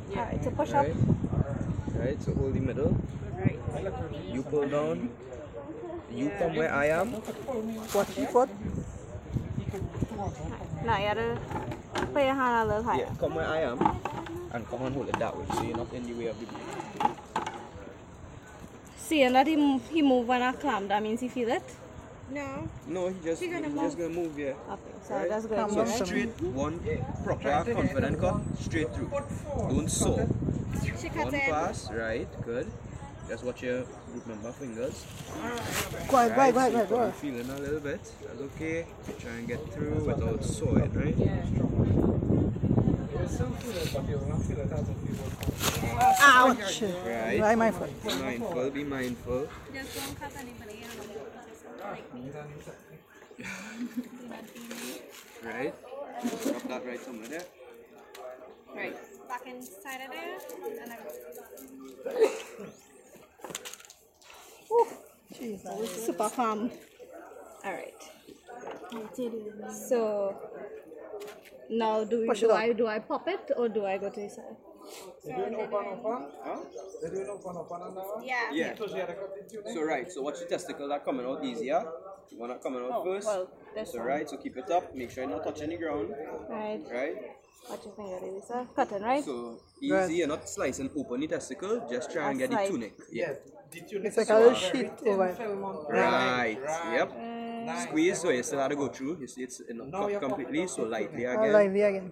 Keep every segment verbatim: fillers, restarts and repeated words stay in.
Alright, so push up. Right. Right, so hold the middle. Right. You pull down. You come where I am. What you foot? Now you gotta put your hand a little higher. Yeah, come where I am. And come and hold it that way, so you're not in the way of the boat. Seeing that he move, he move when I climb, that means he feel it? No. No, he just, He gonna he's move. just gonna move, yeah. Okay, so Right. that's good. So Right? straight, one proper confident cut, straight through. Don't saw. She cut One it. pass, right, good. Just watch your group member fingers. Go ahead, go Right, ahead, go ahead, so go you're ahead. feeling a little bit. That's okay. Try and get through without sawing, right? Ouch! Right. Right, my foot. Be mindful, be mindful. Just don't cut anybody else. Like me. Right. Drop that right somewhere there. Right. Back inside of there. And then Jesus. Super calm. Alright. So now do we, Push do it up. I do I pop it or do I go to the side? Huh? yeah. Yeah. So right, so watch the testicles are coming out easier. You want that coming out Oh, first. well, this So one. right, so keep it up. Make sure you're not touching the ground. Right. Right? Watch your finger, Lisa. Cutting, right? So easy, Right. you're not slicing open the testicle, just try and get the That's tunic. Yeah. It's like a little sheet over. Right. Yep. Uh, Squeeze so you still have to go through. You see it's not cut completely, so lightly Uh, again. lively again.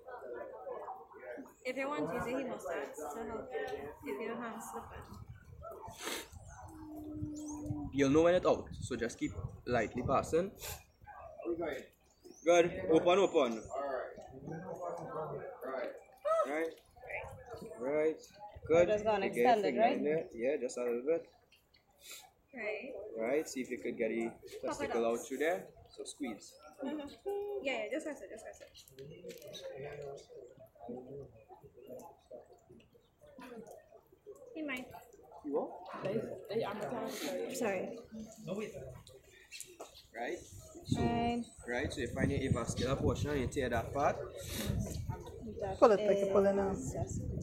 If you want to use it, he must start to help you. If your hand's slipping. You'll know when it's out, so just keep lightly passing. Good. Open, open. Right. Right. Good. Just gonna You get extend it, finger right? in there. Yeah, just a little bit. Right. Right. See if you could get the testicle out through there. So squeeze. Yeah, yeah, just press it, just press it. He might. You want? sorry. Right. So, Right. right. So you find your avascular portion and you tear that part. That Pull it like you're pulling a is-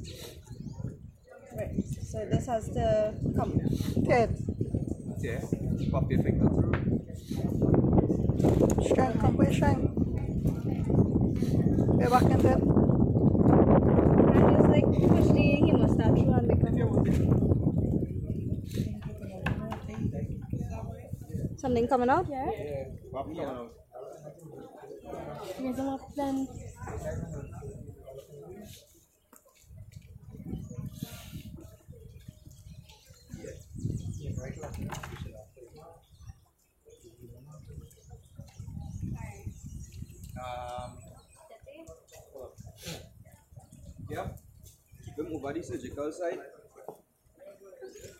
Right. So this has to come. head. Tear. Pop your finger through. Strength, come with strength. Way back into it. And just like push the hemostat through and make a Something coming out, yeah? Pop coming out. Raise them up then. Um, yep. Keep them over the surgical side.